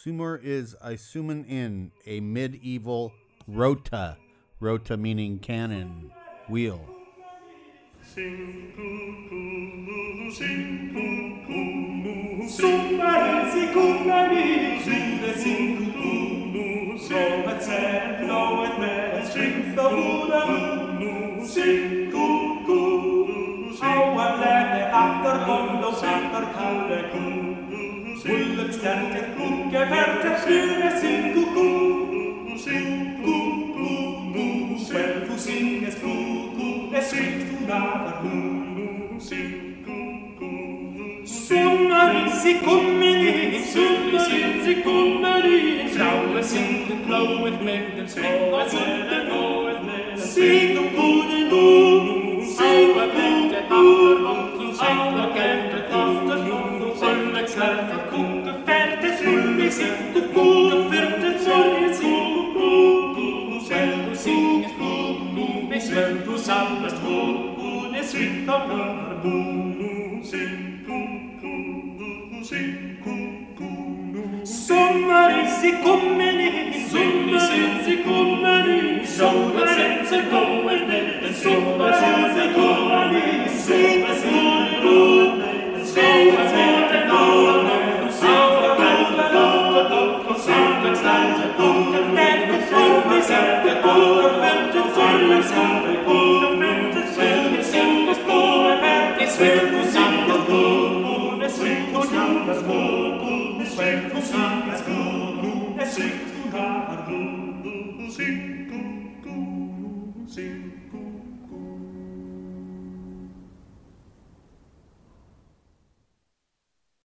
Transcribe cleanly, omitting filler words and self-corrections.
Sumur is Isumen in a medieval rota. Rota meaning cannon, wheel. Sing cuckoo, sing cuckoo, sumari, sing cuckoo, bloweth sand, bloweth men, strings the hula, sing cuckoo, how I let the after bond of after kule, bullet stanter, kukke, verte, sing cuckoo, well, who sing as cuckoo, as strings to gather, sing cuckoo, sumari, sicummeri, flowers sing the glow with men, and bloweth men, and bloweth men, sing the good, sing the good, after long, sing the good, after long, bullet stanter, kukke, verte, sing the good, verte, sing Selv du singes blod, selv du samles blod, det svitter blod, sing cuckoo, sing cuckoo. Sommeren sicummeri, sommeren sicummeri, sommeren sicummeri, sommeren sicummeri, sing cuckoo, sing cuckoo, Sing